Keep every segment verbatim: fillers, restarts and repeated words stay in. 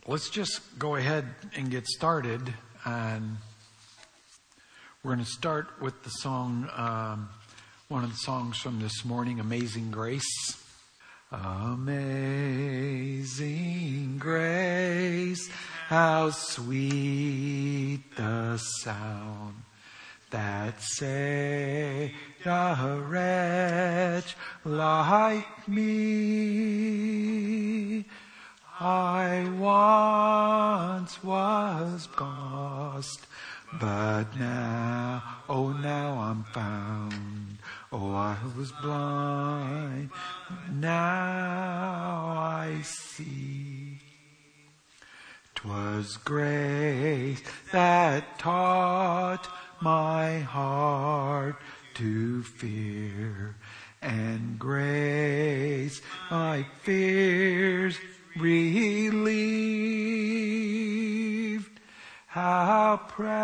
let's just go ahead and get started. And we're going to start with the song, um, one of the songs from this morning, Amazing Grace. Amazing grace, how sweet the sound that saved a wretch like me. I once was lost, but now, oh now I'm found. Oh, I was blind, now I see. 'Twas grace that taught my heart to fear, and grace my fears relieved. How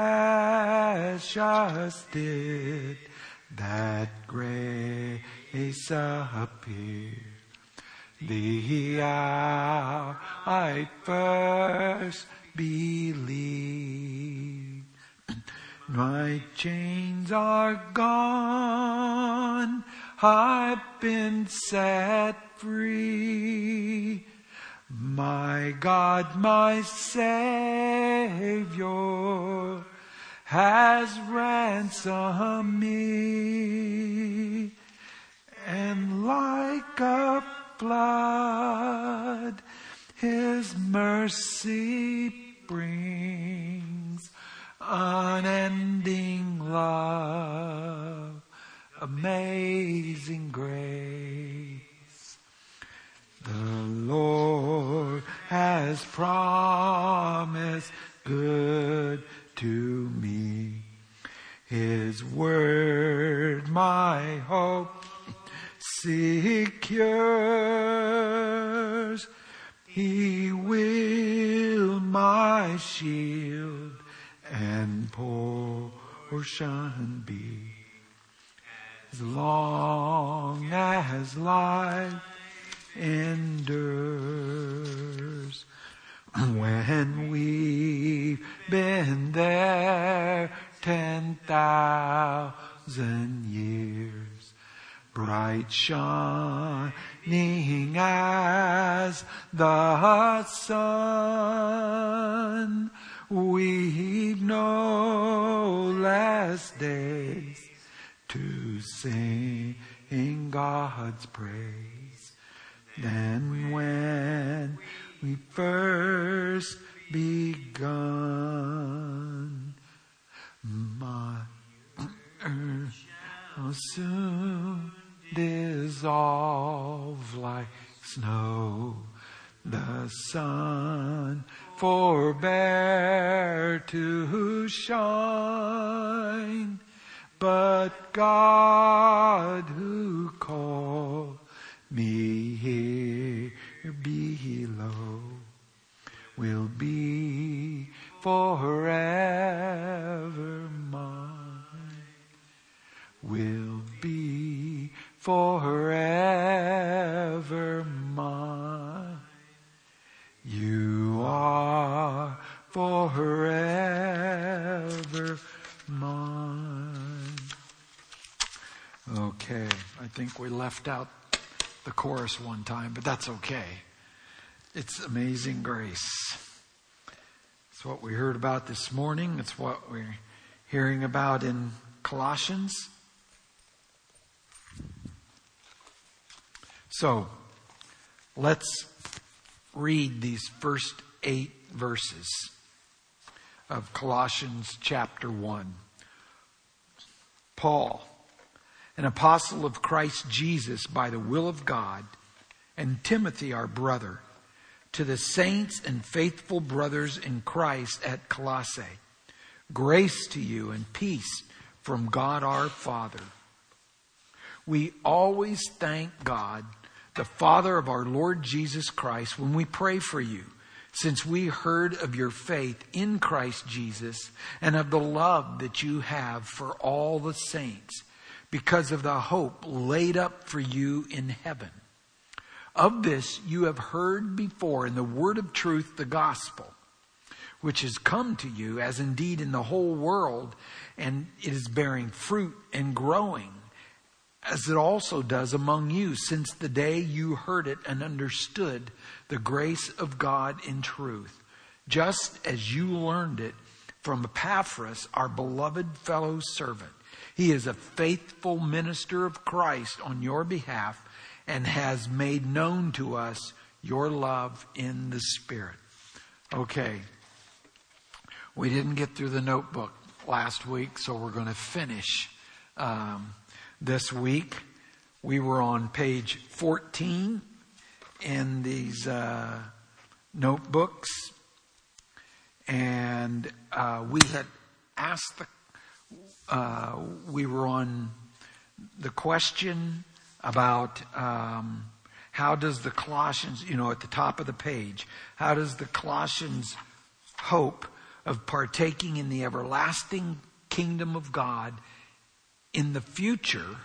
precious did that grace appear the hour I first believed. My chains are gone, I've been set free. My God, my Savior, has ransomed me, and like a flood His mercy brings, unending love, amazing grace. The Lord has promised good to me. His word my hope secures. He will my shield and portion be. As long as life endures. When we've been there ten thousand years, bright shining as the sun, we've no less days to sing God's praise than when we first begun. My earth will soon dissolve like snow. The sun forbear to shine, but God who called me here below will be forever mine, will be forever mine. You are forever mine. Okay, I think we left out the chorus one time, but that's okay. It's amazing grace. It's what we heard about this morning. It's what we're hearing about in Colossians. So, let's read these first eight verses of Colossians chapter one. Paul, an apostle of Christ Jesus by the will of God, and Timothy, our brother, to the saints and faithful brothers in Christ at Colossae, grace to you and peace from God our Father. We always thank God, the Father of our Lord Jesus Christ, when we pray for you, since we heard of your faith in Christ Jesus and of the love that you have for all the saints, because of the hope laid up for you in heaven. Of this you have heard before in the word of truth, the gospel, which has come to you, as indeed in the whole world, and it is bearing fruit and growing, as it also does among you, since the day you heard it and understood the grace of God in truth, just as you learned it from Epaphras, our beloved fellow servant. He is a faithful minister of Christ on your behalf, and has made known to us your love in the Spirit. Okay. We didn't get through the notebook last week, so we're going to finish um, this week. We were on page fourteen in these uh, notebooks. And uh, we had asked the, uh, we were on the question about um, how does the Colossians, you know, at the top of the page, how does the Colossians hope of partaking in the everlasting kingdom of God in the future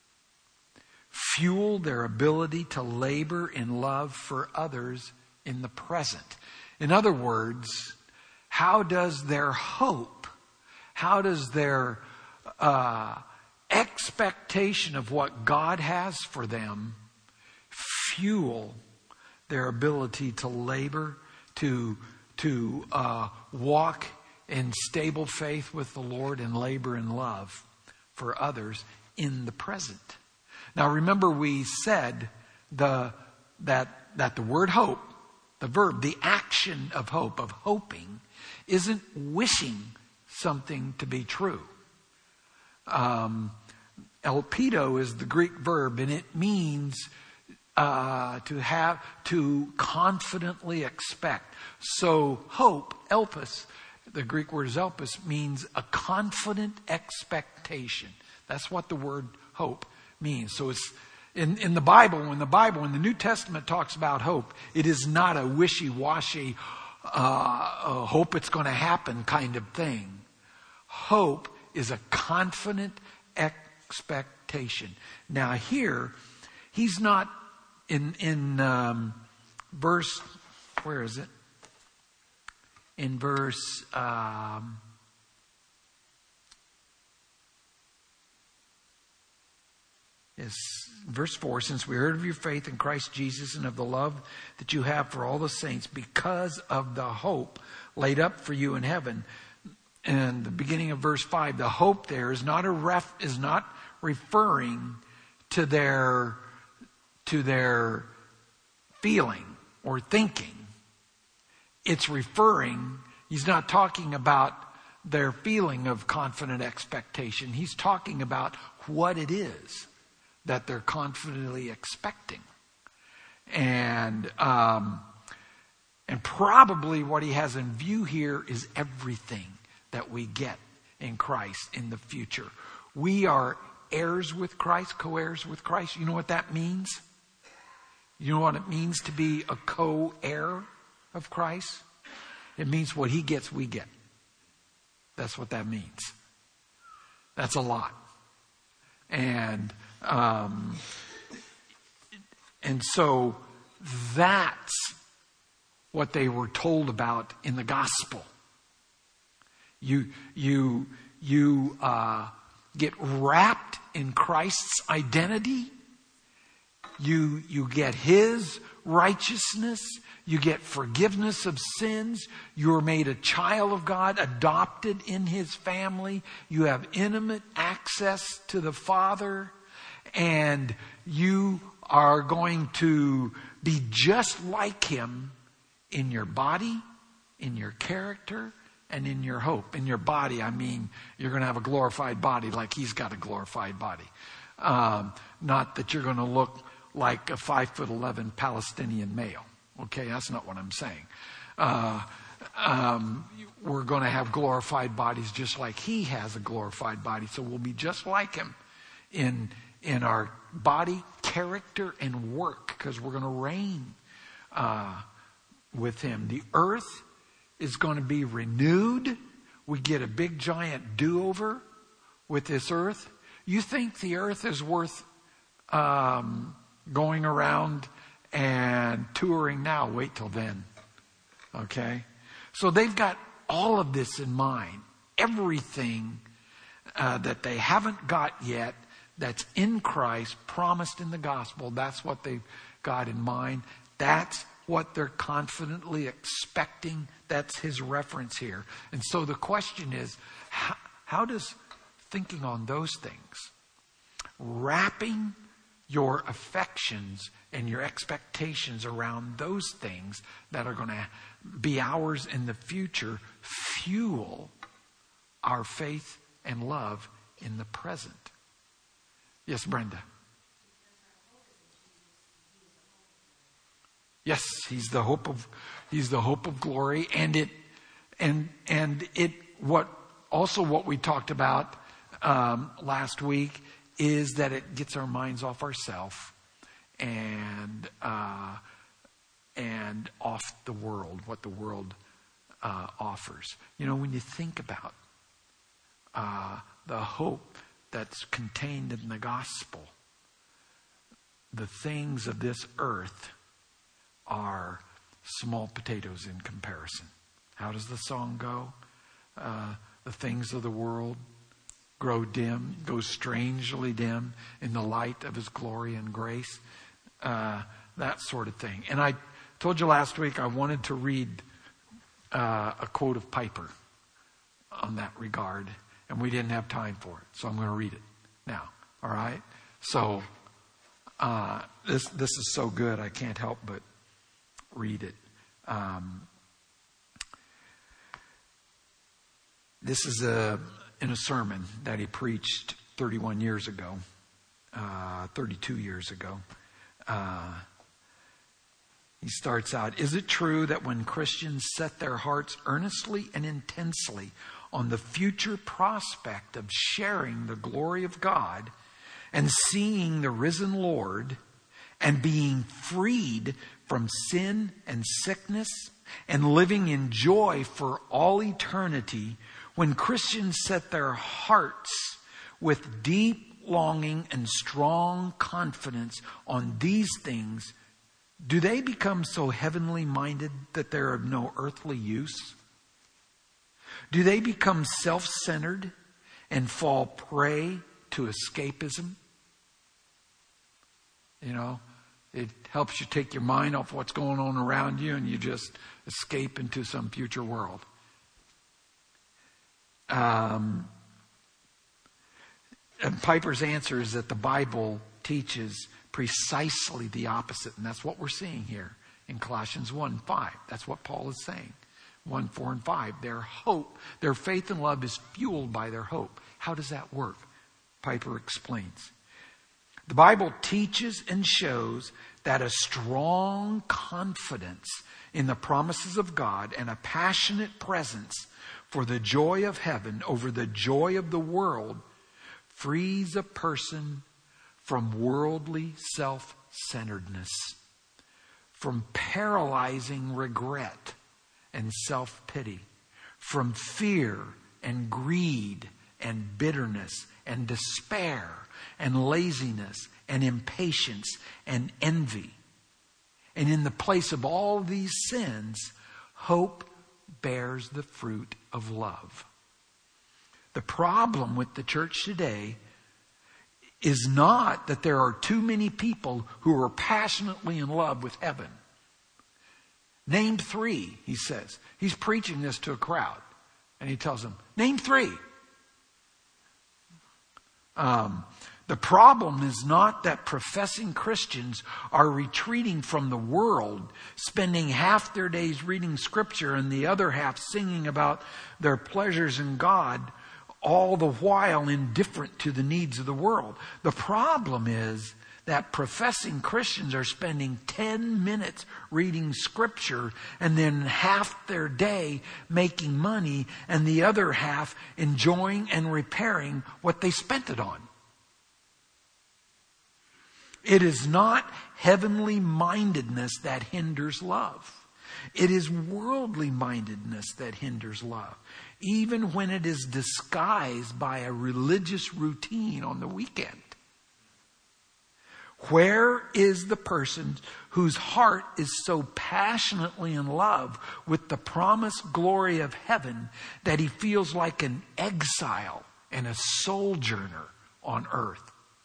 fuel their ability to labor in love for others in the present? In other words, how does their hope, how does their uh, expectation of what God has for them fuel their ability to labor, to to uh, walk in stable faith with the Lord and labor in love for others in the present? Now remember, we said the that that the word hope, the verb, the action of hope, of hoping, isn't wishing something to be true. Um, elpido is the Greek verb, and it means uh, to have, to confidently expect. So hope, elpis, the Greek word is elpis, means a confident expectation. That's what the word hope means. So it's in, in the Bible, when the Bible, when the New Testament talks about hope, it is not a wishy-washy, uh, uh, hope it's going to happen kind of thing. Hope is a confident expectation. Now here, he's not in, in um, verse, where is it? In verse, um, yes, verse four, since we heard of your faith in Christ Jesus and of the love that you have for all the saints, because of the hope laid up for you in heaven. And the beginning of verse five, the hope there is not a ref, is not referring to their to their feeling or thinking. It's referring, he's not talking about their feeling of confident expectation. He's talking about what it is that they're confidently expecting. And um, and probably what he has in view here is everything that we get in Christ in the future. We are heirs with Christ, co-heirs with Christ. You know what that means? You know what it means to be a co-heir of Christ? It means what he gets, we get. That's what that means. That's a lot. And um, and so that's what they were told about in the gospel. You you you uh, get wrapped in Christ's identity. You you get his righteousness. You get forgiveness of sins. You're made a child of God, adopted in his family. You have intimate access to the Father. And you are going to be just like him in your body, in your character, and in your hope. In your body, I mean, you're going to have a glorified body like he's got a glorified body. Um, not that you're going to look like a five foot eleven Palestinian male. Okay, that's not what I'm saying. Uh, um, we're going to have glorified bodies just like he has a glorified body. So we'll be just like him in in our body, character, and work, because we're going to reign uh, with him. The earth is going to be renewed. We get a big giant do-over with this earth. You think the earth is worth um, going around and touring now. Wait till then. Okay? So they've got all of this in mind. Everything uh, that they haven't got yet that's in Christ, promised in the gospel, that's what they've got in mind. That's what they're confidently expecting. That's his reference here. And so the question is, how, how does thinking on those things, wrapping your affections and your expectations around those things that are going to be ours in the future, fuel our faith and love in the present? Yes, Brenda. Yes, he's the hope of he's the hope of glory, and it and and it what also what we talked about um, last week is that it gets our minds off ourselves and uh, and off the world, what the world uh, offers. You know, when you think about uh, the hope that's contained in the gospel, the things of this earth are small potatoes in comparison. How does the song go? Uh, the things of the world grow dim, go strangely dim in the light of his glory and grace. Uh, that sort of thing. And I told you last week I wanted to read uh, a quote of Piper on that regard, and we didn't have time for it, so I'm going to read it now. All right? So uh, this this is so good I can't help but read it. Um, this is a in a sermon that he preached thirty-one years ago, uh, thirty-two years ago. Uh, he starts out, "Is it true that when Christians set their hearts earnestly and intensely on the future prospect of sharing the glory of God and seeing the risen Lord and being freed from sin and sickness and living in joy for all eternity, when Christians set their hearts with deep longing and strong confidence on these things, do they become so heavenly minded that they're of no earthly use? Do they become self-centered and fall prey to escapism?" You know, it helps you take your mind off what's going on around you and you just escape into some future world. Um, and Piper's answer is that the Bible teaches precisely the opposite. And that's what we're seeing here in Colossians one five. That's what Paul is saying. one, four, and five. Their hope, their faith and love is fueled by their hope. How does that work? Piper explains. The Bible teaches and shows that a strong confidence in the promises of God and a passionate presence for the joy of heaven over the joy of the world frees a person from worldly self-centeredness, from paralyzing regret and self-pity, from fear and greed and bitterness and despair and laziness and impatience and envy. And in the place of all these sins, hope bears the fruit of love. The problem with the church today is not that there are too many people who are passionately in love with heaven. Name three, he says. He's preaching this to a crowd. And he tells them, name three. Um, the problem is not that professing Christians are retreating from the world, spending half their days reading Scripture and the other half singing about their pleasures in God, all the while indifferent to the needs of the world. The problem is that professing Christians are spending ten minutes reading Scripture and then half their day making money and the other half enjoying and repairing what they spent it on. It is not heavenly mindedness that hinders love. It is worldly mindedness that hinders love, even when it is disguised by a religious routine on the weekend. Where is the person whose heart is so passionately in love with the promised glory of heaven that he feels like an exile and a sojourner on earth?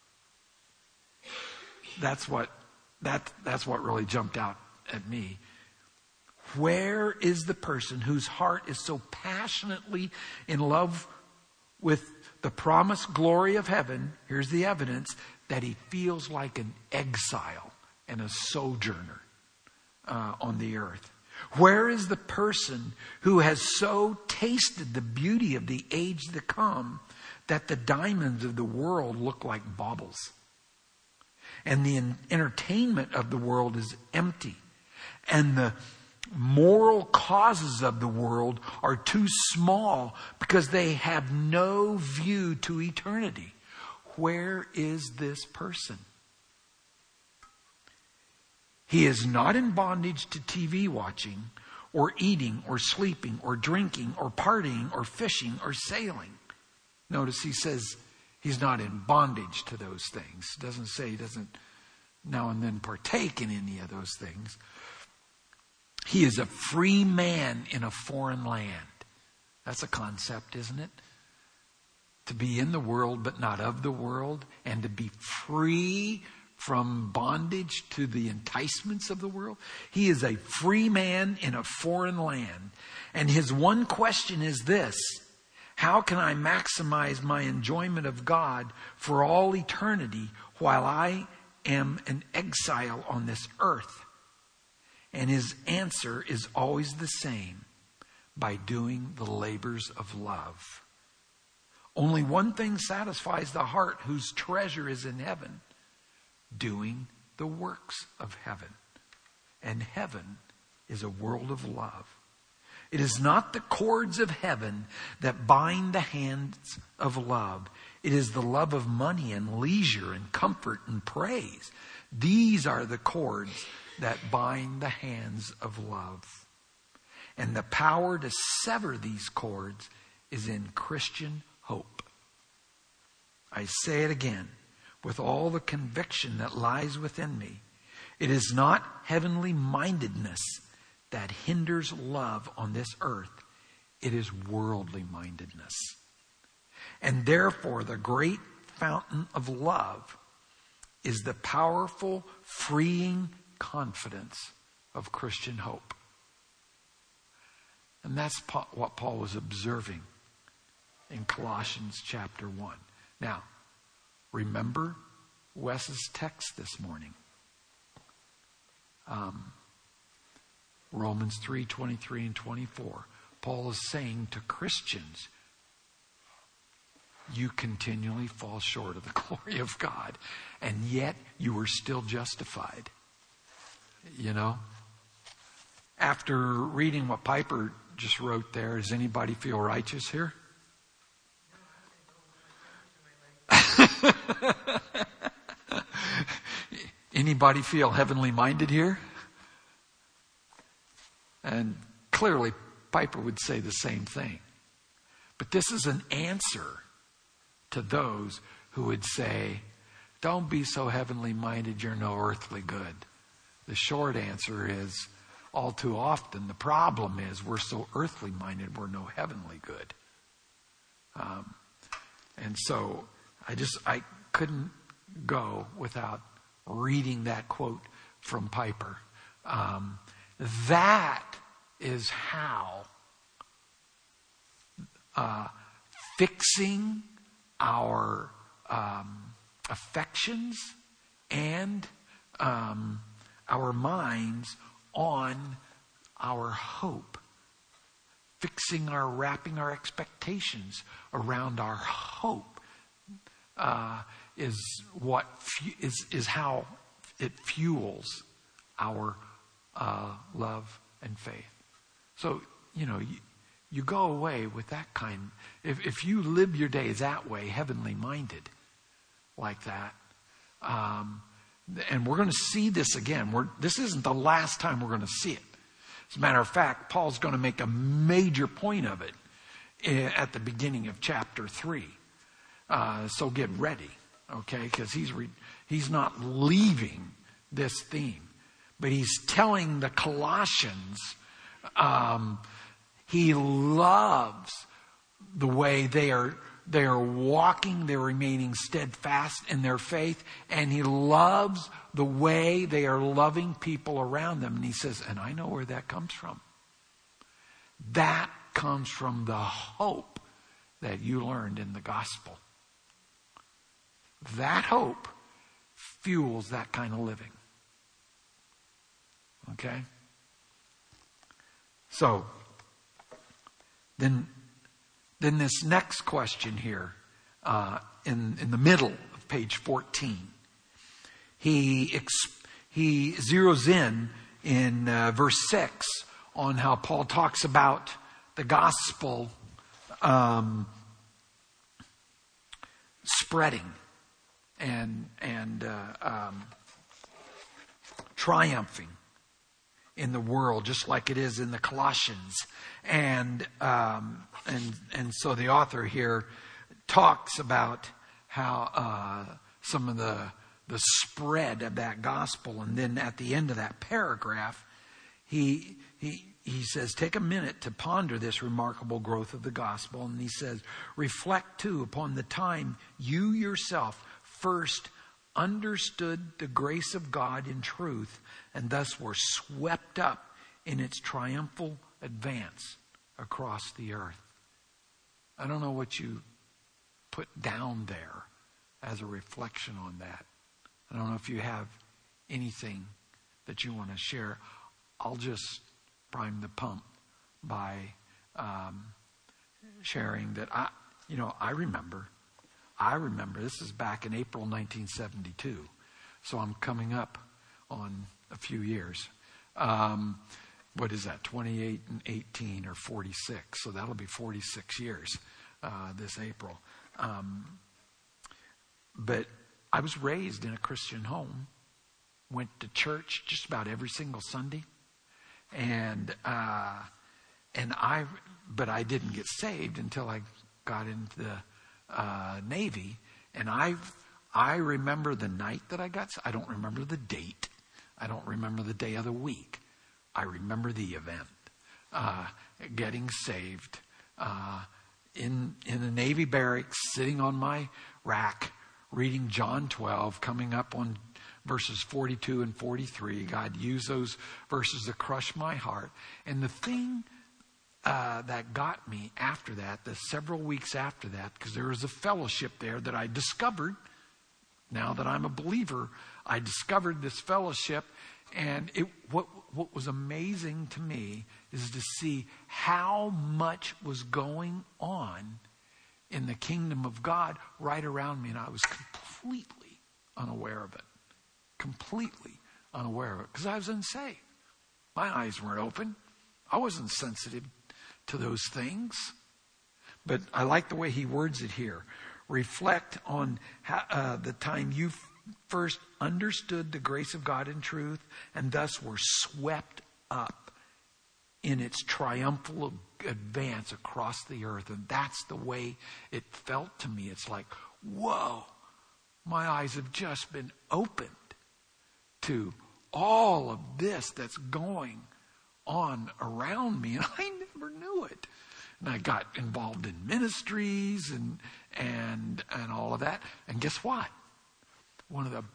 That's what that that's what really jumped out at me. Where is the person whose heart is so passionately in love with the promised glory of heaven? Here's the evidence that he feels like an exile and a sojourner uh, on the earth. Where is the person who has so tasted the beauty of the age to come that the diamonds of the world look like baubles, and the entertainment of the world is empty, and the moral causes of the world are too small because they have no view to eternity? Where is this person? He is not in bondage to T V watching or eating or sleeping or drinking or partying or fishing or sailing. Notice he says he's not in bondage to those things. Doesn't say he doesn't now and then partake in any of those things. He is a free man in a foreign land. That's a concept, isn't it? To be in the world but not of the world, and to be free from bondage to the enticements of the world. He is a free man in a foreign land. And his one question is this: how can I maximize my enjoyment of God for all eternity while I am an exile on this earth? And his answer is always the same: by doing the labors of love. Only one thing satisfies the heart whose treasure is in heaven: doing the works of heaven. And heaven is a world of love. It is not the cords of heaven that bind the hands of love. It is the love of money and leisure and comfort and praise. These are the cords that bind the hands of love. And the power to sever these cords is in Christian hope. I say it again with all the conviction that lies within me. It is not heavenly mindedness that hinders love on this earth. It is worldly mindedness. And therefore, the great fountain of love is the powerful, freeing confidence of Christian hope. And that's what Paul was observing in Colossians chapter one. Now, remember Wes's text this morning. Um, Romans three, twenty-three and twenty-four. Paul is saying to Christians, you continually fall short of the glory of God, and yet you are still justified. You know? After reading what Piper just wrote there, does anybody feel righteous here? Anybody feel heavenly minded here? And clearly Piper would say the same thing. But this is an answer to those who would say, don't be so heavenly minded, you're no earthly good. The short answer is, all too often the problem is we're so earthly minded, we're no heavenly good. Um, and so I just, I couldn't go without reading that quote from Piper. Um, that is how uh, fixing our um, affections and um, our minds on our hope, fixing our, wrapping our expectations around our hope, uh, is what fu- is is how it fuels our uh, love and faith. So you know, you, you go away with that kind. If if you live your days that way, heavenly minded, like that. Um, And we're going to see this again. We're, this isn't the last time we're going to see it. As a matter of fact, Paul's going to make a major point of it at the beginning of chapter three. Uh, so get ready. okay, because he's re, he's not leaving this theme, but he's telling the Colossians um, he loves the way they are they are walking, they're remaining steadfast in their faith, and he loves the way they are loving people around them. And he says, and I know where that comes from. That comes from the hope that you learned in the gospel. That hope fuels that kind of living. Okay? So, then, then this next question here, uh, in, in the middle of page fourteen, he, ex- he zeroes in in uh, verse six on how Paul talks about the gospel um, spreading and and uh, um, triumphing in the world, just like it is in the Colossians. And um, and and so the author here talks about how uh, some of the the spread of that gospel, and then at the end of that paragraph, he he he says, take a minute to ponder this remarkable growth of the gospel, and he says, reflect too upon the time you yourself first understood the grace of God in truth, and thus were swept up in its triumphal advance across the earth. I don't know what you put down there as a reflection on that. I don't know if you have anything that you want to share. I'll just prime the pump by um, sharing that I, you know, I remember, I remember this is back in April nineteen seventy-two. So I'm coming up on a few years. Um, what is that? twenty-eight and eighteen or forty-six. So that'll be forty-six years uh, this April. Um, but I was raised in a Christian home, went to church just about every single Sunday. And, uh, and I, but I didn't get saved until I got into the, uh, Navy. And I, I remember the night that I got, I don't remember the date. I don't remember the day of the week. I remember the event, uh, getting saved, uh, in, in a Navy barracks, sitting on my rack, reading John twelve, coming up on verses forty-two and forty-three. God used those verses to crush my heart. And the thing uh, that got me after that, the several weeks after that, because there was a fellowship there that I discovered. Now that I'm a believer, I discovered this fellowship. And it what what was amazing to me is to see how much was going on in the kingdom of God right around me. And I was completely unaware of it. Completely unaware of it. Because I was unsaved. My eyes weren't open. I wasn't sensitive to those things. But I like the way he words it here. Reflect on how, uh, the time you f- first understood the grace of God in truth, and thus were swept up in its triumphal advance across the earth. And that's the way it felt to me. It's like, whoa, my eyes have just been opened to all of this that's going on around me. And I never knew it. And I got involved in ministries and and and all of that. And guess what? One of the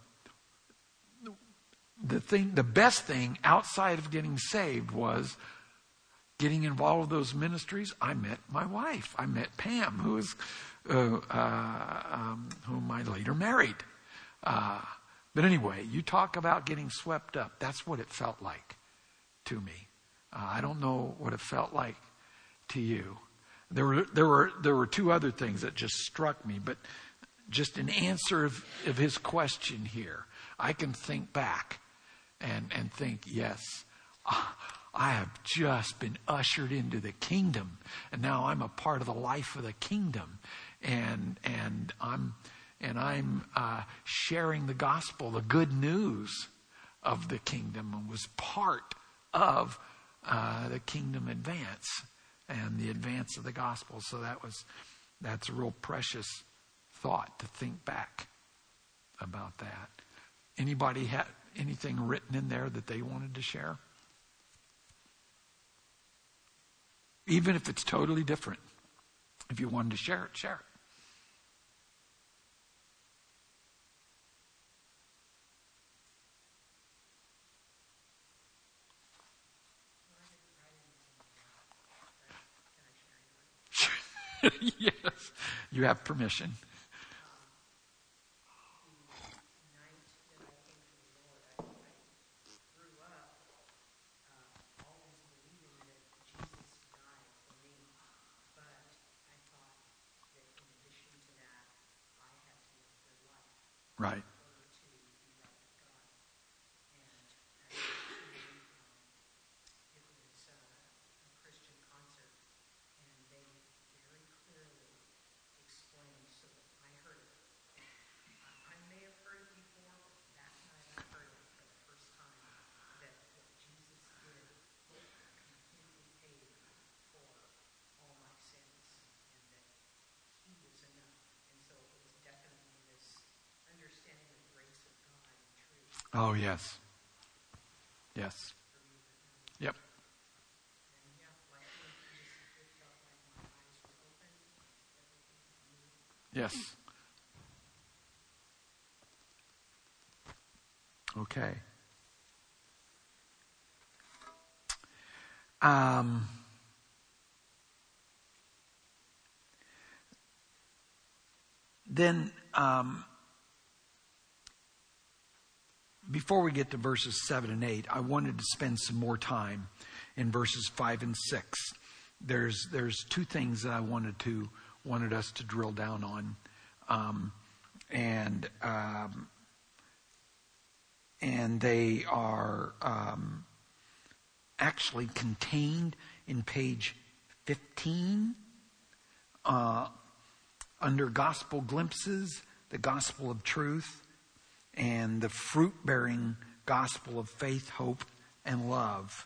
the thing, the best thing outside of getting saved was getting involved with those ministries. I met my wife. I met Pam, who is uh, uh, um, whom I later married. Uh, but anyway, you talk about getting swept up. That's what it felt like to me. Uh, I don't know what it felt like to you. There were there were there were two other things that just struck me, but just in answer of, of his question here, I can think back and and think, yes, I have just been ushered into the kingdom, and now I'm a part of the life of the kingdom, and and I'm and I'm uh, sharing the gospel, the good news of the kingdom, and was part of uh, the kingdom advance and the advance of the gospel. So that was that's a real precious thought to think back about that. Anybody had anything written in there that they wanted to share? Even if it's totally different. If you wanted to share it, share it. Yes, you have permission. Right. Oh, yes. Yes. Yep. Yes. Okay. Um, then, um, before we get to verses seven and eight, I wanted to spend some more time in verses five and six. There's there's two things that I wanted to wanted us to drill down on, um, and um, and they are um, actually contained in page fifteen uh, under Gospel Glimpses, the Gospel of Truth, and the fruit-bearing gospel of faith, hope, and love.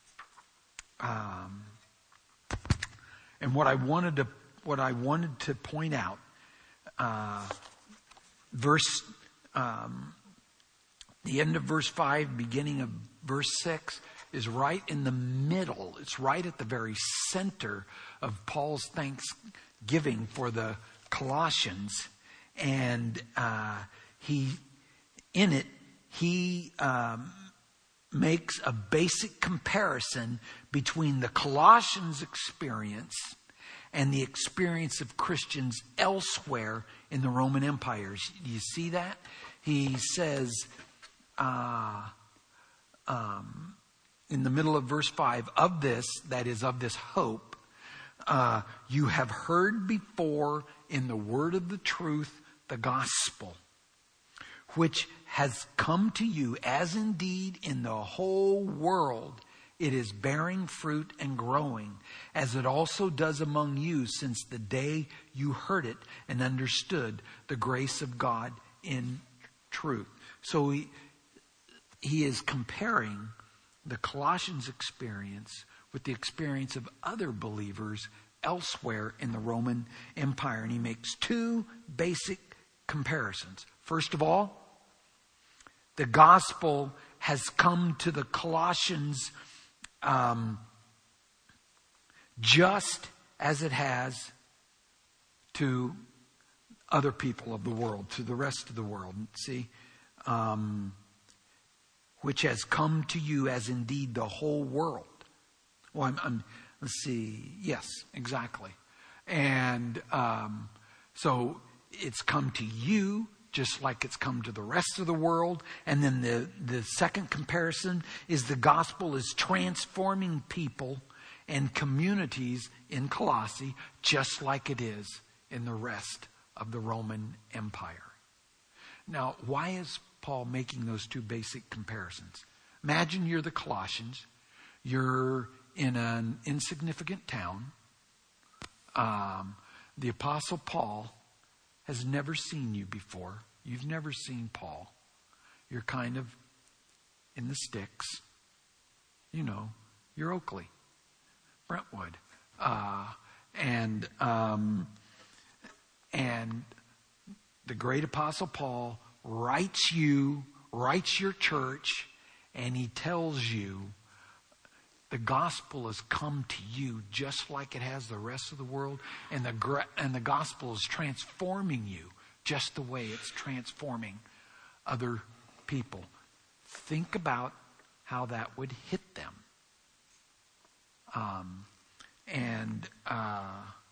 Um, and what I wanted to what I wanted to point out, uh, verse, um, the end of verse five, beginning of verse six, is right in the middle. It's right at the very center of Paul's thanksgiving for the Colossians, and uh, he. In it, he um, makes a basic comparison between the Colossians' experience and the experience of Christians elsewhere in the Roman Empire. Do you see that? He says, uh, um, in the middle of verse five, of this, that is, of this hope, uh, you have heard before in the word of the truth, the gospel, which has come to you, as indeed in the whole world it is bearing fruit and growing, as it also does among you since the day you heard it and understood the grace of God in truth. So he, he is comparing the Colossians experience with the experience of other believers elsewhere in the Roman Empire. And he makes two basic comparisons. First of all, the gospel has come to the Colossians um, just as it has to other people of the world, to the rest of the world. See, um, which has come to you as indeed the whole world. Well, I'm, I'm let's see. Yes, exactly. And um, so it's come to you just like it's come to the rest of the world. And then the, the second comparison is the gospel is transforming people and communities in Colossae just like it is in the rest of the Roman Empire. Now, why is Paul making those two basic comparisons? Imagine you're the Colossians. You're in an insignificant town. Um, the Apostle Paul has never seen you before. You've never seen Paul. You're kind of in the sticks. You know, you're Oakley, Brentwood. Uh, and, um, and the great Apostle Paul writes you, writes your church, and he tells you the gospel has come to you just like it has the rest of the world, and the and the gospel is transforming you just the way it's transforming other people. Think about how that would hit them. Um, and uh,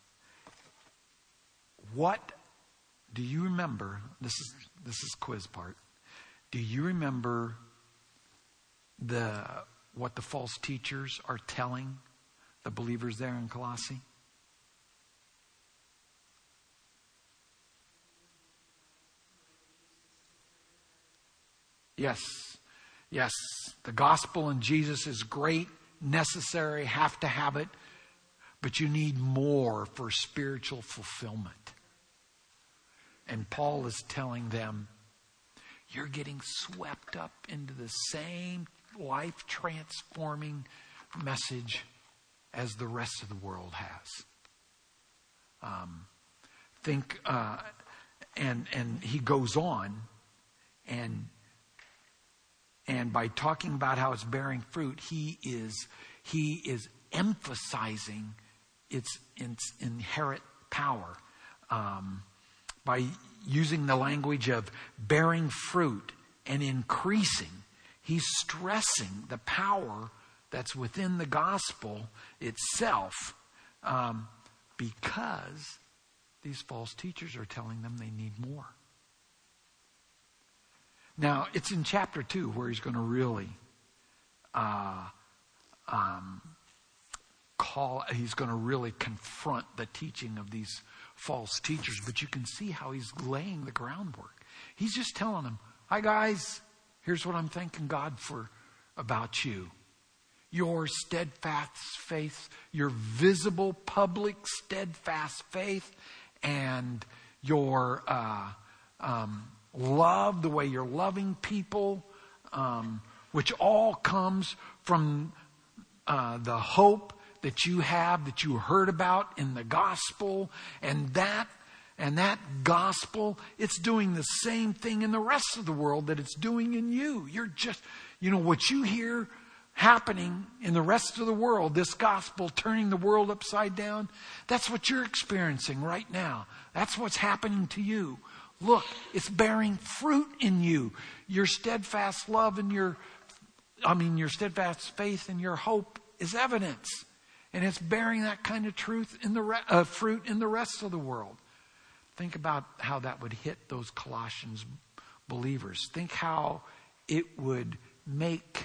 what do you remember? This is this is quiz part. Do you remember the what the false teachers are telling the believers there in Colossae? Yes. Yes. The gospel in Jesus is great, necessary, have to have it, but you need more for spiritual fulfillment. And Paul is telling them, you're getting swept up into the same life-transforming message as the rest of the world has. Um, think, uh, and and he goes on, and and by talking about how it's bearing fruit, he is he is emphasizing its, its inherent power. Um, by using the language of bearing fruit and increasing, he's stressing the power that's within the gospel itself, um, because these false teachers are telling them they need more. Now, it's in chapter two where he's going to really uh, um, call, he's going to really confront the teaching of these false teachers. But you can see how he's laying the groundwork. He's just telling them, hi guys, here's what I'm thanking God for about you. Your steadfast faith, your visible, public, steadfast faith, and your uh, um, love, the way you're loving people, um, which all comes from uh, the hope that you have, that you heard about in the gospel, and that and that gospel, it's doing the same thing in the rest of the world that it's doing in you. You're just, you know, what you hear happening in the rest of the world, this gospel turning the world upside down, that's what you're experiencing right now. That's what's happening to you. Look, it's bearing fruit in you. Your steadfast love and your, I mean, your steadfast faith and your hope is evidence. And it's bearing that kind of truth in the re- uh, fruit in the rest of the world. Think about how that would hit those Colossians believers. Think how it would make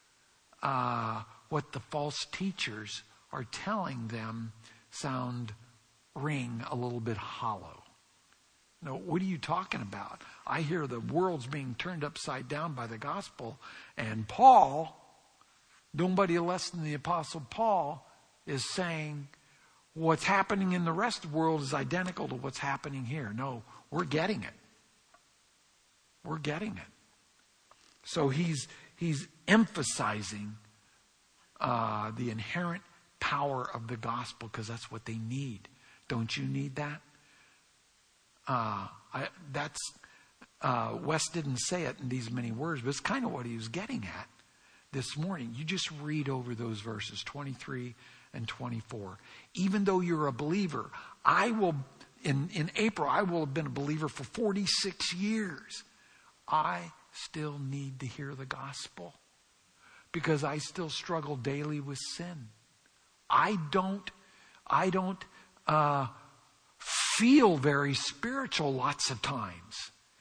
uh, what the false teachers are telling them sound, ring a little bit hollow. No, what are you talking about? I hear the world's being turned upside down by the gospel, and Paul, nobody less than the Apostle Paul, is saying what's happening in the rest of the world is identical to what's happening here. No, we're getting it. We're getting it. So he's he's emphasizing uh, the inherent power of the gospel, because that's what they need. Don't you need that? Uh, I, that's uh, Wes didn't say it in these many words, but it's kind of what he was getting at this morning. You just read over those verses twenty-three and twenty-four. Even though you're a believer, I will, in, in April, I will have been a believer for forty-six years. I still need to hear the gospel because I still struggle daily with sin. I don't, I don't uh, feel very spiritual lots of times.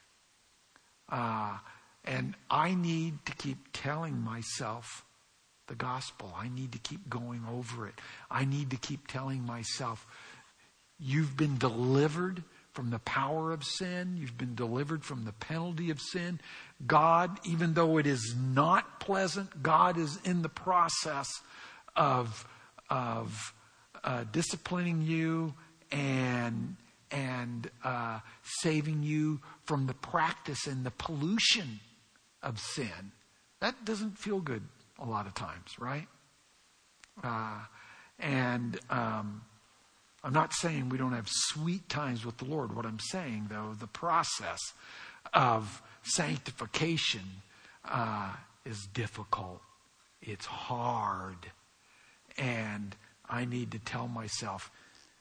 Uh, and I need to keep telling myself the gospel. I need to keep going over it. I need to keep telling myself, you've been delivered from the power of sin. You've been delivered from the penalty of sin. God, even though it is not pleasant, God is in the process of, of uh, disciplining you and, and uh, saving you from the practice and the pollution of sin. That doesn't feel good a lot of times, right? Uh, and um, I'm not saying we don't have sweet times with the Lord. What I'm saying, though, the process of sanctification uh, is difficult. It's hard. And I need to tell myself,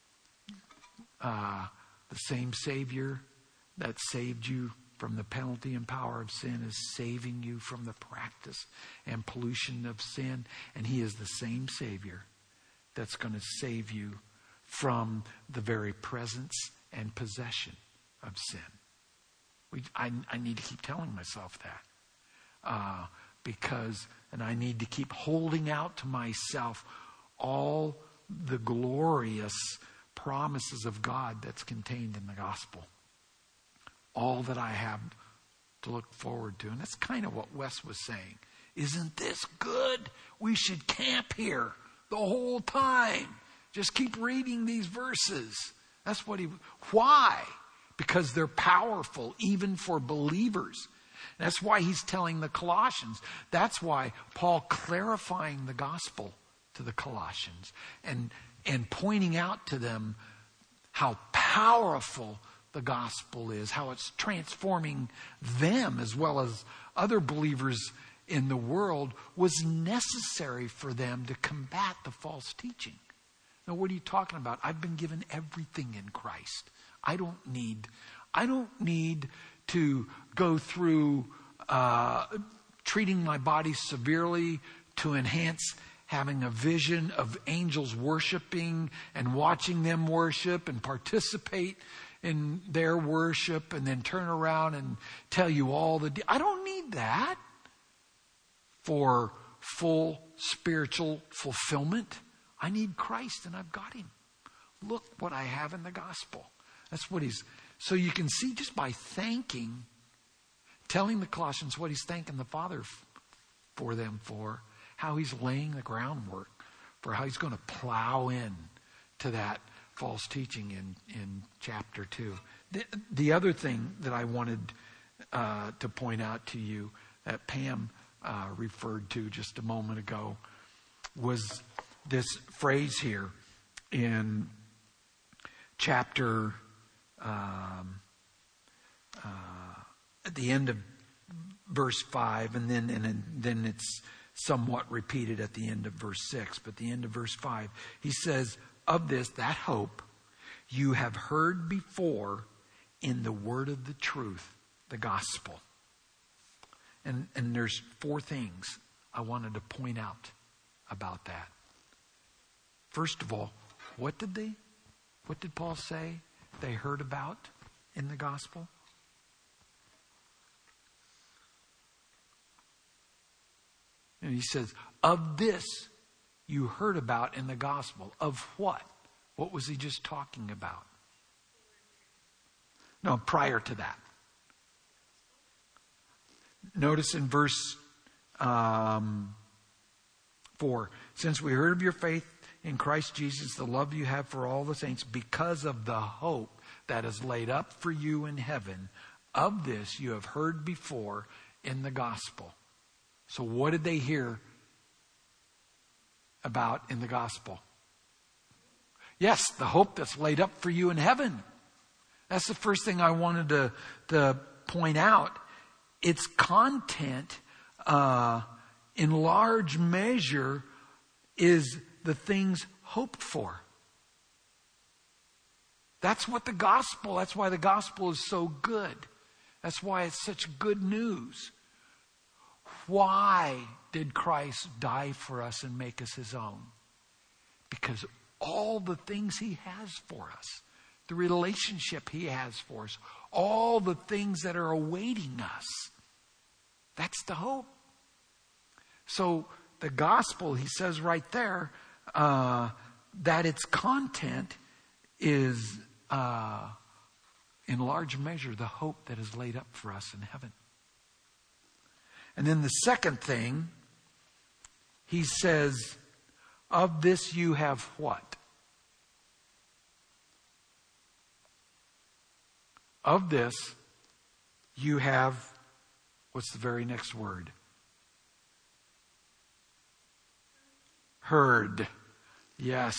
uh, the same Savior that saved you from the penalty and power of sin is saving you from the practice and pollution of sin. And He is the same Savior that's going to save you from the very presence and possession of sin. We, I, I need to keep telling myself that. Uh, because, and I need to keep holding out to myself all the glorious promises of God that's contained in the gospel. All that I have to look forward to. And that's kind of what Wes was saying. Isn't this good? We should camp here the whole time. Just keep reading these verses. That's what he... Why? Because they're powerful even for believers. That's why he's telling the Colossians. That's why Paul clarifying the gospel to the Colossians and, and pointing out to them how powerful the gospel is, how it's transforming them as well as other believers in the world, was necessary for them to combat the false teaching. Now, what are you talking about? I've been given everything in Christ. I don't need, I don't need to go through uh, treating my body severely to enhance having a vision of angels worshiping and watching them worship and participate in their worship and then turn around and tell you all the... De- I don't need that for full spiritual fulfillment. I need Christ and I've got Him. Look what I have in the gospel. That's what he's... So you can see just by thanking, telling the Colossians what he's thanking the Father f- for them for, how he's laying the groundwork for how he's going to plow in to that false teaching in, in chapter two. The, the other thing that I wanted uh, to point out to you that Pam uh, referred to just a moment ago was this phrase here in chapter um, uh, at the end of verse five, and then and then it's somewhat repeated at the end of verse six. But the end of verse five, he says, "Of this, that hope, you have heard before in the word of the truth, the gospel." And and there's four things I wanted to point out about that. First of all, what did they, what did Paul say they heard about in the gospel? And he says, of this you heard about in the gospel. Of what? What was he just talking about? No, prior to that. Notice in verse um, four, since we heard of your faith in Christ Jesus, the love you have for all the saints, because of the hope that is laid up for you in heaven, of this you have heard before in the gospel. So what did they hear about in the gospel? Yes, the hope that's laid up for you in heaven. That's the first thing I wanted to, to point out. Its content, uh, in large measure, is the things hoped for. That's what the gospel, that's why the gospel is so good. That's why it's such good news. Why did Christ die for us and make us His own? Because all the things He has for us, the relationship He has for us, all the things that are awaiting us, that's the hope. So the gospel, he says right there, uh, that its content is uh, in large measure the hope that is laid up for us in heaven. And then the second thing, he says, of this you have what? Of this you have, what's the very next word? Heard. Yes.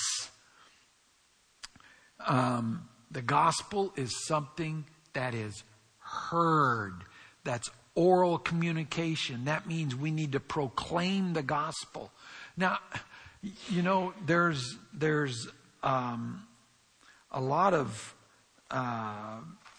Um, the gospel is something that is heard. That's oral communication. That means we need to proclaim the gospel. Now, you know, there's there's um, a lot of uh,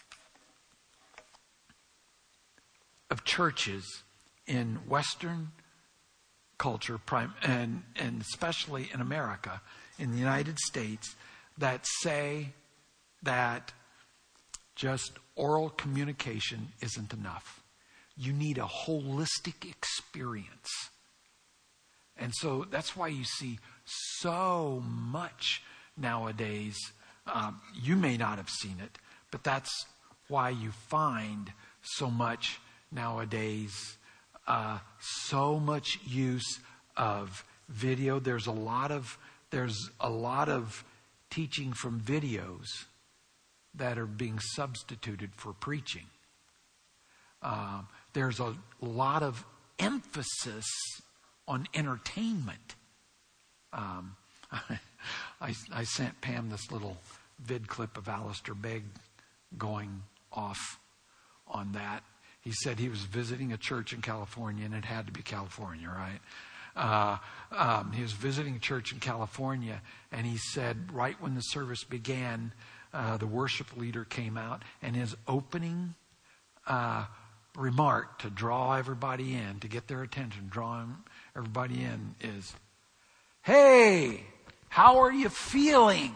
of churches in Western culture, prime, and and especially in America, in the United States, that say that just oral communication isn't enough. You need a holistic experience. And so that's why you see so much nowadays. Um, you may not have seen it, but that's why you find so much nowadays, uh, so much use of video. There's a lot of there's a lot of teaching from videos that are being substituted for preaching. Um, there's a lot of emphasis on entertainment. Um, I, I sent Pam this little vid clip of Alistair Begg going off on that. He said he was visiting a church in California, and it had to be California, right? Uh, um, he was visiting a church in California, and he said right when the service began, uh, the worship leader came out, and his opening uh, remark to draw everybody in, to get their attention, draw everybody in, is, "Hey, how are you feeling?"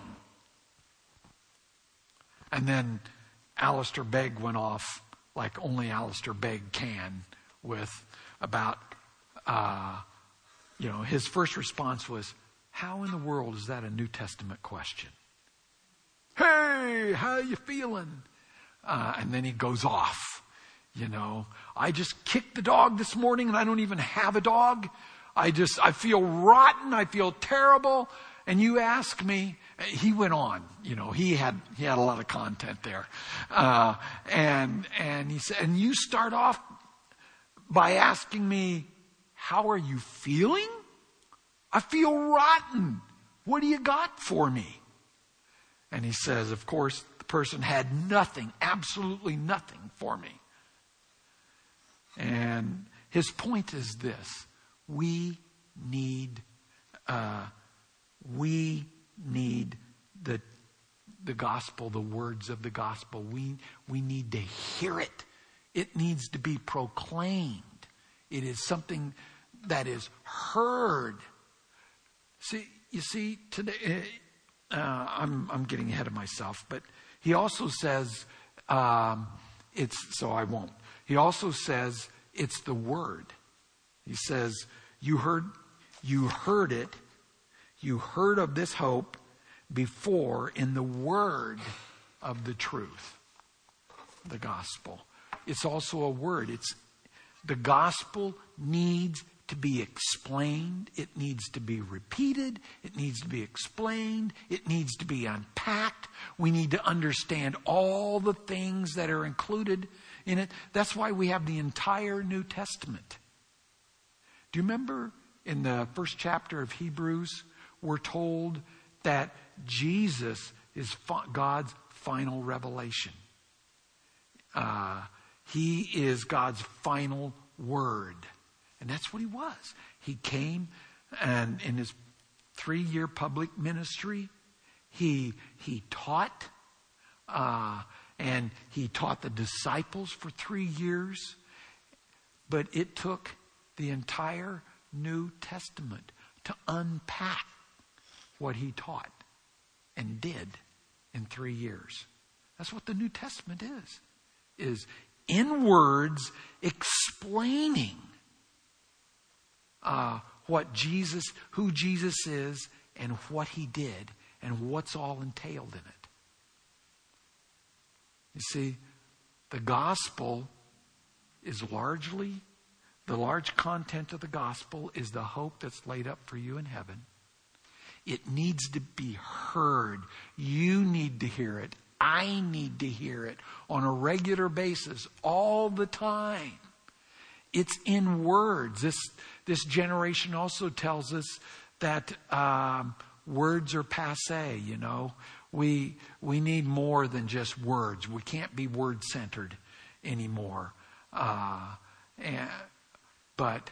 And then Alistair Begg went off like only Alistair Begg can with about, uh, you know, his first response was, "How in the world is that a New Testament question? Hey, how you feeling?" Uh, and then he goes off, you know. "I just kicked the dog this morning and I don't even have a dog. I just, I feel rotten. I feel terrible. And you ask me," he went on, you know, he had, he had a lot of content there. Uh, and, and he said, "And you start off by asking me, how are you feeling? I feel rotten. What do you got for me?" And he says, of course, the person had nothing, absolutely nothing for me. And his point is this: we need, uh, we need the the gospel, the words of the gospel. We we need to hear it. It needs to be proclaimed. It is something that is heard. See, you see, today uh, I'm I'm getting ahead of myself, but he also says um, it's so I won't. He also says it's the word. He says, "You heard, you heard it. You heard of this hope before in the word of the truth, the gospel." It's also a word. It's the gospel needs to be explained. It needs to be repeated. It needs to be explained. It needs to be unpacked. We need to understand all the things that are included in it. That's why we have the entire New Testament. Do you remember in the first chapter of Hebrews, we're told that Jesus is God's final revelation. Uh, he is God's final word. And that's what he was. He came, and in his three-year public ministry, he he taught, uh, and he taught the disciples for three years. But it took the entire New Testament to unpack what he taught and did in three years. That's what the New Testament is. Is in words explaining uh, what Jesus, who Jesus is, and what he did, and what's all entailed in it. You see, the gospel is largely, the large content of the gospel is the hope that's laid up for you in heaven. It needs to be heard. You need to hear it. I need to hear it on a regular basis, all the time. It's in words. This this generation also tells us that um, words are passé. You know, we we need more than just words. We can't be word centered anymore. Uh, and, but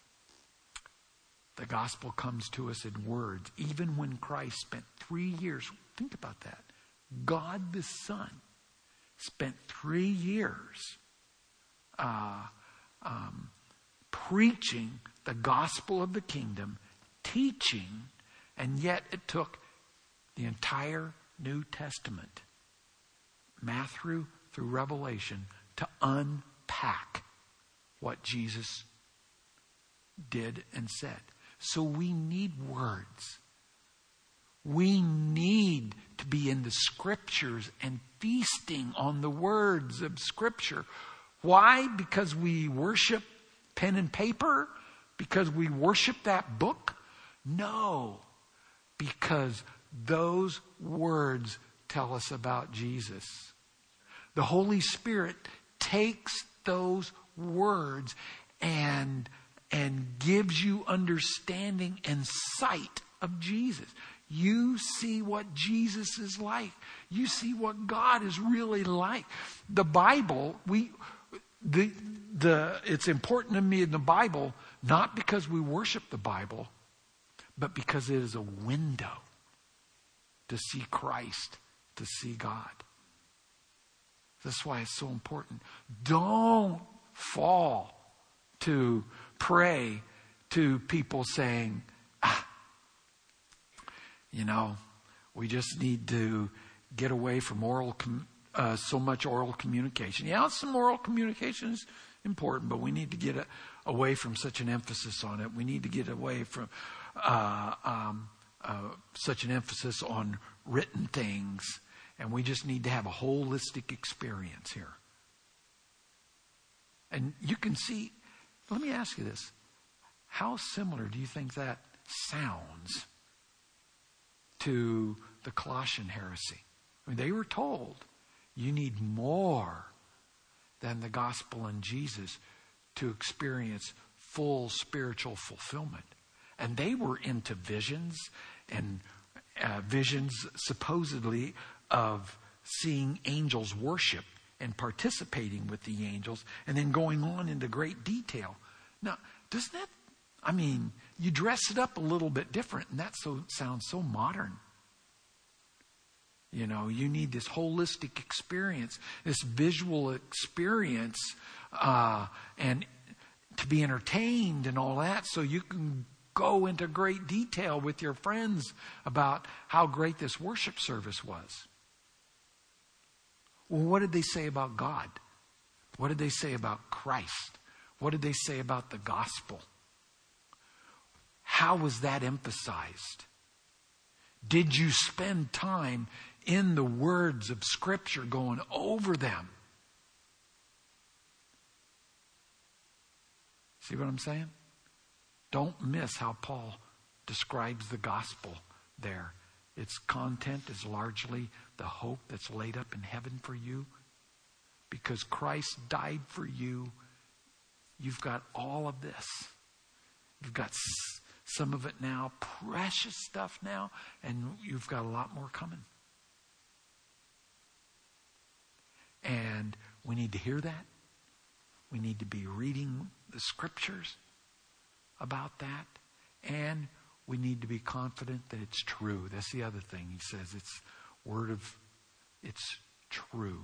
the gospel comes to us in words. Even when Christ spent three years, think about that. God the Son spent three years uh, um, preaching the gospel of the kingdom, teaching, and yet it took the entire New Testament, Matthew through Revelation, to unpack what Jesus did and said. So we need words. We need to be in the Scriptures and feasting on the words of Scripture. Why? Because we worship pen and paper? Because we worship that book? No. Because those words tell us about Jesus. The Holy Spirit takes those words and, and gives you understanding and sight of Jesus. You see what Jesus is like. You see what God is really like. The Bible, we, the, the, it's important to me in the Bible, not because we worship the Bible, but because it is a window to see Christ, to see God. That's why it's so important. Don't fall to pray to people saying, ah, you know, we just need to get away from oral, com- uh, so much oral communication. Yeah, some oral communication is important, but we need to get a, away from such an emphasis on it. We need to get away from uh, um, uh, such an emphasis on written things. And we just need to have a holistic experience here. And you can see, let me ask you this. How similar do you think that sounds to the Colossian heresy? I mean, they were told you need more than the gospel and Jesus to experience full spiritual fulfillment. And they were into visions and uh, visions supposedly of seeing angels worship and participating with the angels and then going on into great detail. Now, doesn't that, I mean, you dress it up a little bit different and that so sounds so modern. You know, you need this holistic experience, this visual experience, uh, and to be entertained and all that, so you can go into great detail with your friends about how great this worship service was. Well, what did they say about God? What did they say about Christ? What did they say about the gospel? How was that emphasized? Did you spend time in the words of Scripture going over them? See what I'm saying? Don't miss how Paul describes the gospel there. Its content is largely the hope that's laid up in heaven for you. Because Christ died for you, you've got all of this. You've got some of it now, precious stuff now, and you've got a lot more coming. And we need to hear that. We need to be reading the Scriptures about that. And we need to be confident that it's true. That's the other thing. He says it's word of, it's true.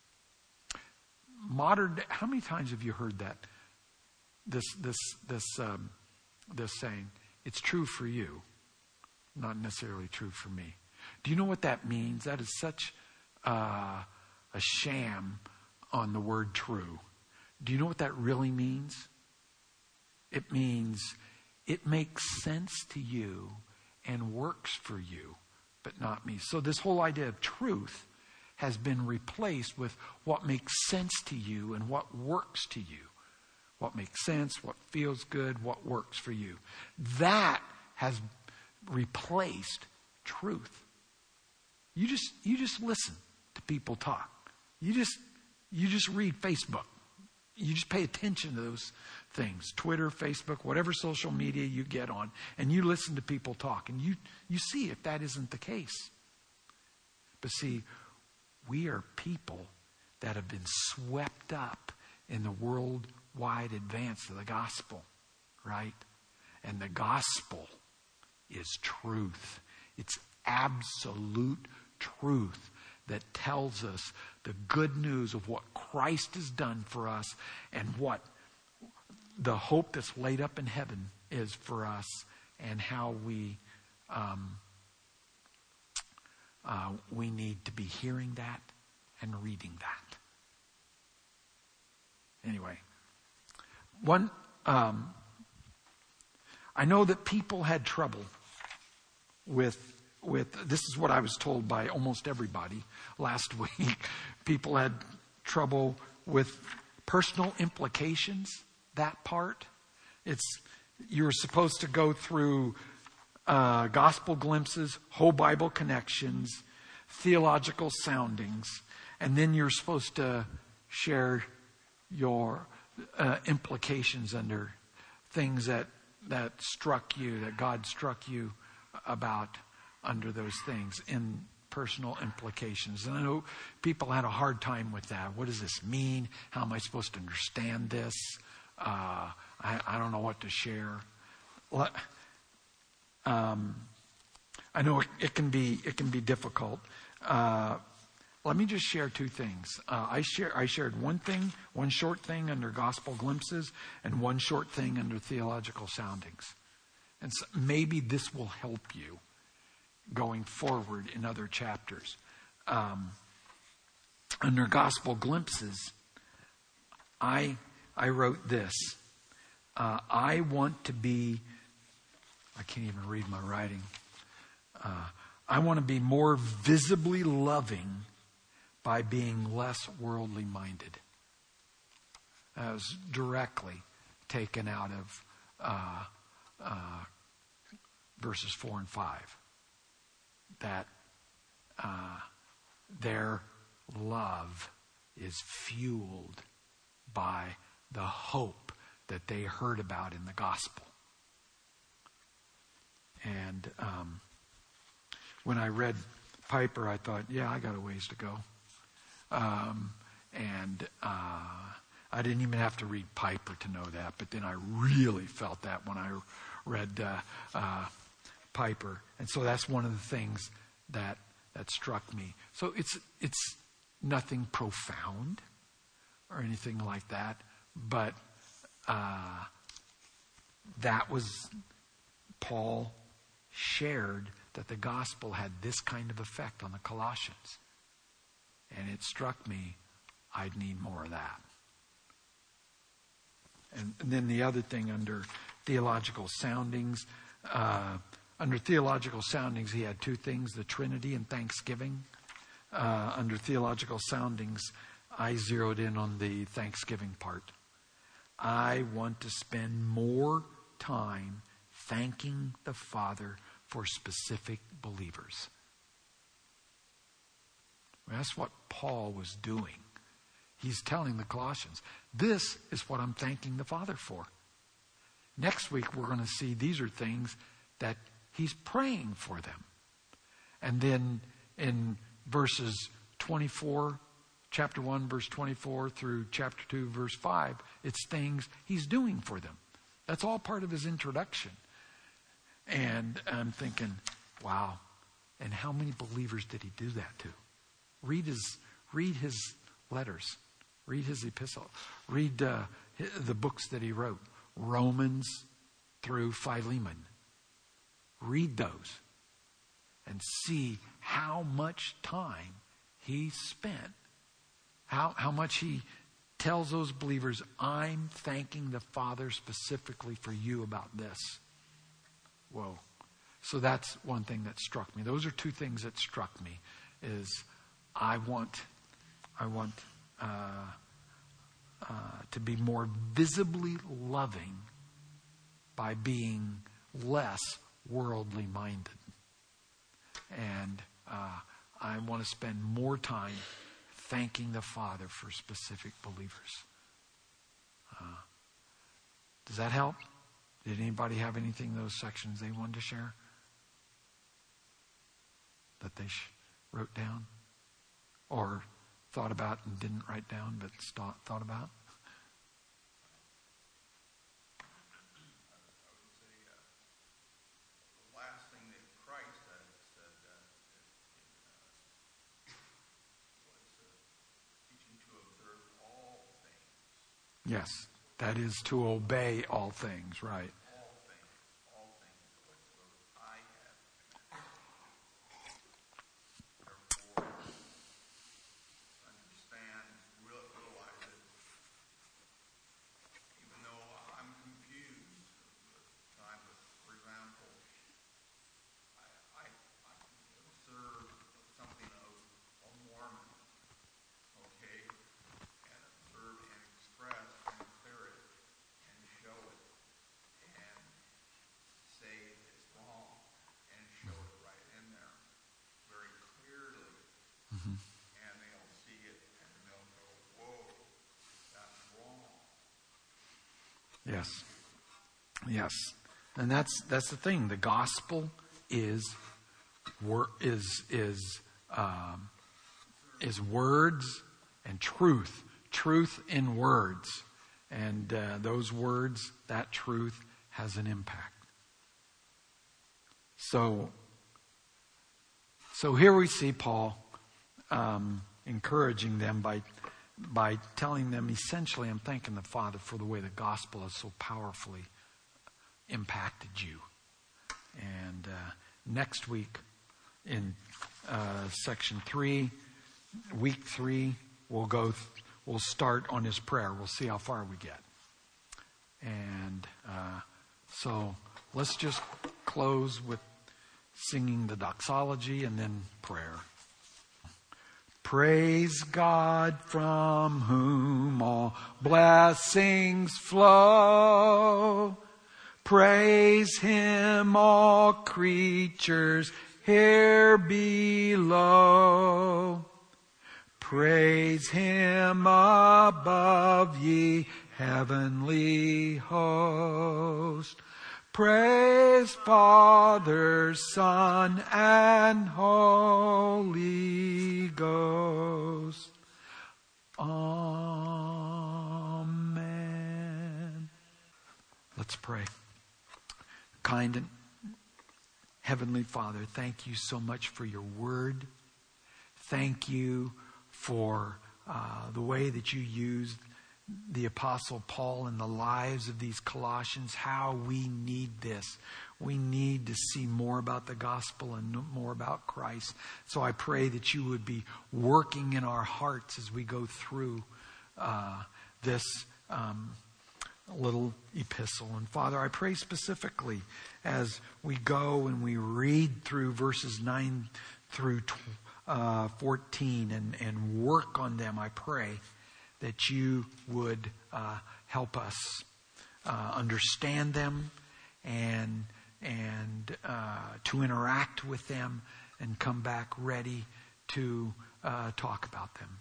Modern day, how many times have you heard that? This, this, this, um, this saying, it's true for you, not necessarily true for me. Do you know what that means? That is such uh, a sham on the word true. Do you know what that really means? It means it makes sense to you and works for you, but not me. So this whole idea of truth has been replaced with what makes sense to you and what works to you. What makes sense, what feels good, what works for you. That has replaced truth. You just you just listen to people talk. You just you just read Facebook. You just pay attention to those things. Twitter, Facebook, whatever social media you get on, and you listen to people talk, and you you see if that isn't the case. But see, we are people that have been swept up in the worldwide advance of the gospel, right? And the gospel is truth. It's absolute truth that tells us the good news of what Christ has done for us and what the hope that's laid up in heaven is for us, and how we um, uh, we need to be hearing that and reading that. Anyway, one um, I know that people had trouble with with this is what I was told by almost everybody last week. People had trouble with personal implications. That part, it's you're supposed to go through uh, gospel glimpses, whole Bible connections, theological soundings, and then you're supposed to share your uh, implications under things that that struck you, that God struck you about under those things in personal implications. And I know people had a hard time with that. What does this mean? How am I supposed to understand this? Uh, I, I don't know what to share. Um, I know it, it can be it can be difficult. Uh, let me just share two things. Uh, I share I shared one thing, one short thing under gospel glimpses, and one short thing under theological soundings. And so maybe this will help you going forward in other chapters. Um, under gospel glimpses, I I wrote this. Uh, I want to be, I can't even read my writing. Uh, I want to be more visibly loving by being less worldly minded. That was directly taken out of uh, uh, verses four and five. That uh, their love is fueled by the hope that they heard about in the gospel. And um, when I read Piper, I thought, yeah, I got a ways to go. Um, and uh, I didn't even have to read Piper to know that, but then I really felt that when I read uh, uh, Piper. And so that's one of the things that that struck me. So it's it's nothing profound or anything like that, but uh, that was Paul shared that the gospel had this kind of effect on the Colossians. And it struck me, I'd need more of that. And, and then the other thing under theological soundings, uh, under theological soundings, he had two things, the Trinity and Thanksgiving. Uh, under theological soundings, I zeroed in on the Thanksgiving part. I want to spend more time thanking the Father for specific believers. That's what Paul was doing. He's telling the Colossians, this is what I'm thanking the Father for. Next week, we're going to see these are things that he's praying for them. And then in verses twenty-four, chapter one, verse twenty-four through chapter two, verse five, it's things he's doing for them. That's all part of his introduction. And I'm thinking, wow, and how many believers did he do that to? Read his, read his letters. Read his epistle. Read uh, the books that he wrote. Romans through Philemon. Read those and see how much time he spent. How, how much he tells those believers, I'm thanking the Father specifically for you about this. Whoa. So that's one thing that struck me. Those are two things that struck me. Is I want, I want uh, uh, to be more visibly loving by being less worldly minded. And uh, I want to spend more time thanking the Father for specific believers. Uh, does that help? Did anybody have anything in those sections they wanted to share? That they sh- wrote down? Or thought about and didn't write down, but st- thought about? Yes, that is to obey all things, right? All things, all things whatsoever I have commanded. Therefore, understand, real- realize it. Even though I'm confused at times, for example, I, I, I observe something of a Mormon, okay, and observe and express and clear it and show it and say it's wrong and show it right in there very clearly. Mm-hmm. And they'll see it and they'll go, whoa, that's wrong. Yes. Yes. And that's that's the thing. The gospel is wor- is is um, is words and truth. Truth in words. And uh, those words, that truth has an impact. So, so here we see Paul um, encouraging them by by telling them essentially, I'm thanking the Father for the way the gospel has so powerfully impacted you. And uh, next week in uh, section three, week three, we'll go. Th- we'll start on his prayer. We'll see how far we get. And uh, so let's just close with singing the doxology and then prayer. Praise God from whom all blessings flow. Praise Him, all creatures here below. Praise Him above, ye heavenly host. Praise Father, Son, and Holy Ghost. Amen. Let's pray. Kind and Heavenly Father, thank you so much for your word. Thank you for uh, the way that you used the Apostle Paul in the lives of these Colossians, how we need this. We need to see more about the gospel and more about Christ. So I pray that you would be working in our hearts as we go through uh, this um, little epistle. And Father, I pray specifically as we go and we read through verses nine through uh, fourteen and, and work on them, I pray that you would uh, help us uh, understand them and and uh, to interact with them and come back ready to uh, talk about them.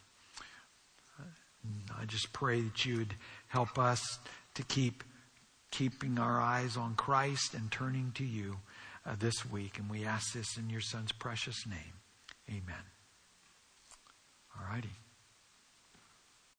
I just pray that you would help us to keep keeping our eyes on Christ and turning to you uh, this week. And we ask this in your Son's precious name. Amen. All righty.